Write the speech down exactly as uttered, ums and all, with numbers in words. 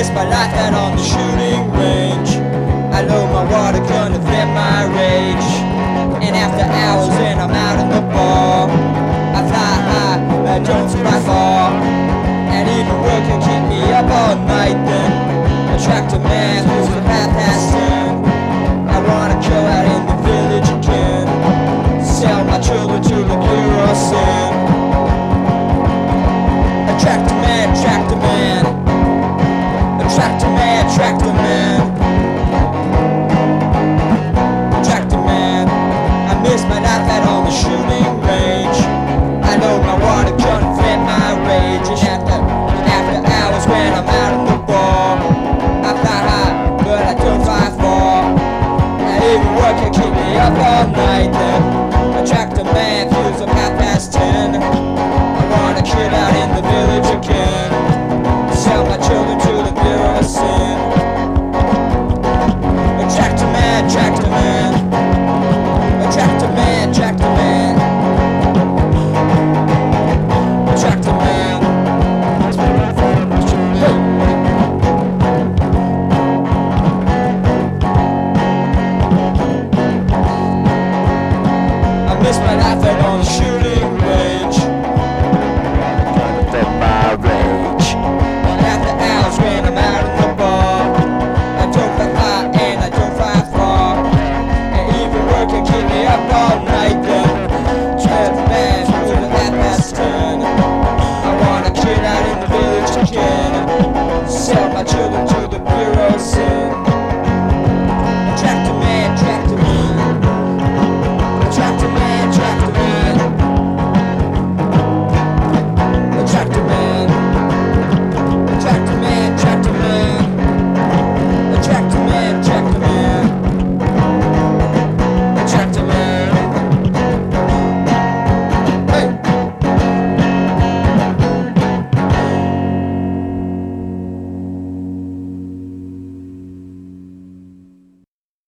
miss my life out on the shooting range. I load my water gun to vent my rage. And after hours and I'm out in the bar, I fly high, I don't fly far. And even work can keep me up all night then. Attract a man who's a half past ten. I wanna go out in the village again. Sell my children to the Bureau of Sin. Attract a man, attract a man. Attract a man, attract a man. Attract a man. I miss my life out on the shooting range. I load my water gun, vent my rage. And after, and after hours when I'm out in the bar, I fly high, but I don't fly far. And even work can keep me up all night then. Attract a man who's up half past ten. I wanna kid out in the village again. Sell my children to the Bureau of Sin. Attract a man, attract a man. Attract a man, attract a man. Attract a man. Hey. I miss my life out on the shooting range. Vent my rage. And after hours when I'm out in the bar, I don't fly high and I don't fly far. And even work can keep me up all